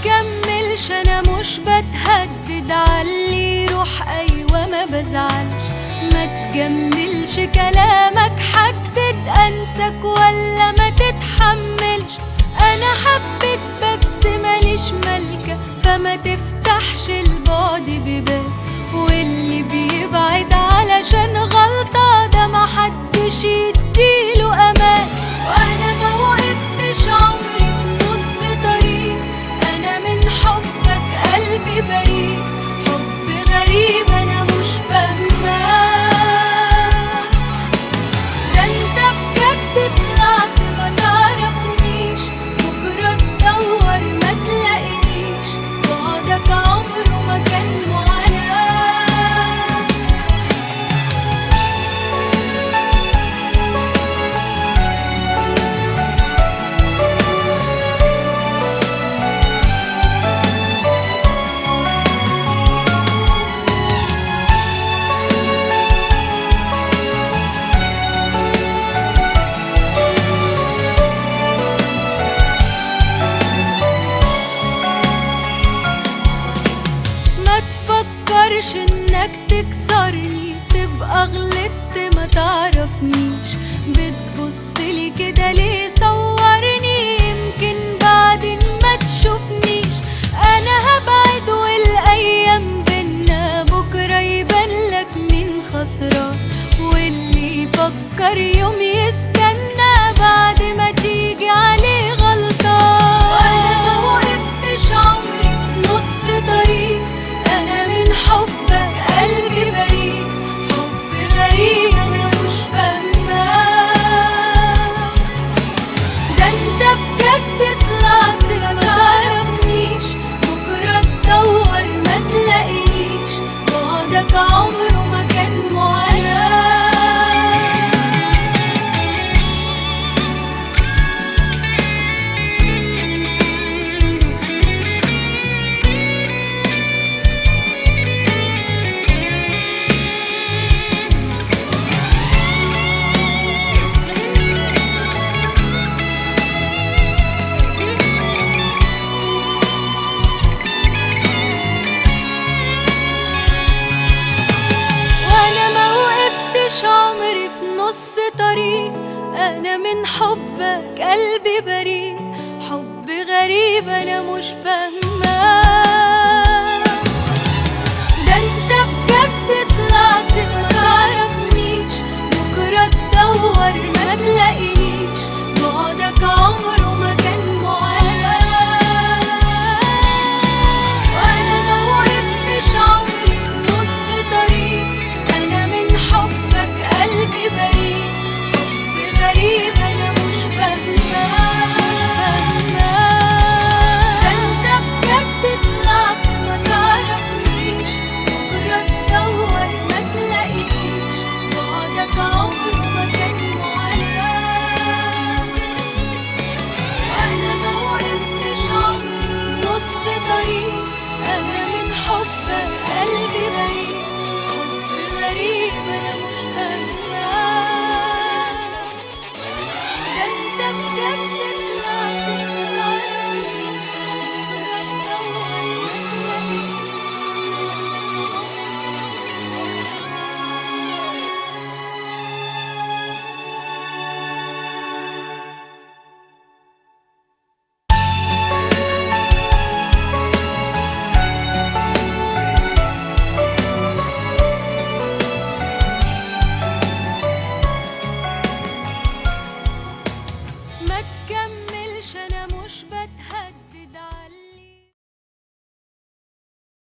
تكملش، انا مش بتهدد عاللي يروح، ايوه ما بزعلش. ما تجملش كلامك، حدد انساك ولا ما تتحملش. انا حبيت بس ماليش ملكة، فما تفتحش البعد بباب، واللي بيبعد علشان غلطة ده محدش يديله امان. وانا ما وقفتش عمري في نص طريق، انا من حبك قلبي بريء. حب غريب انا مش فاهماه، ده انت بجد طلعت ما تعرفنيش. بكرة تدور ما تلاقينيش، بعدك عمره ما كان معاناة. ما تفكرش انك تكسرني، تبقى غلطت ما تعرفنيش. بتبصلي كده ليه؟ صورني يمكن بعدين ما تشوفنيش. انا هبعد والايام بينا بكره يبان لك مين خسران، واللي يفكر يوم يستنى بعد ما تيجي عليه غلطان. وانا ما وقفتش عمري في نص طريق، انا من حبك قلبي بريء. حب غريب انا مش فاهماه، ده انت بجد طلعت ما تعرفنيش. بكرة تدور ما تلاقينيش، بعدك عمره ما كان معاناة. وانا ما وقفتش عمري في نص طريق، انا من حبك قلبي بريء. حب غريب انا مش فاهماه، ده انت بجد طلعت ما تعرفنيش. بكرة تدور ما تلاقينيش، بعدك عمره ما كان معاناة. وانا ما وقفتش عمري في نص طريق، انا من حبك قلبي بريء. حب غريب انا مش فاهماه، ده انت بجد طلعت ما تعرفنيش. بكرة تدور ما تلاقينيش، بعدك عمره ما كان معاناة. وانا ما وقفتش عمري في نص طريق، انا من حبك قلبي بريء. حب غريب انا مش فاهماه، ده انت بجد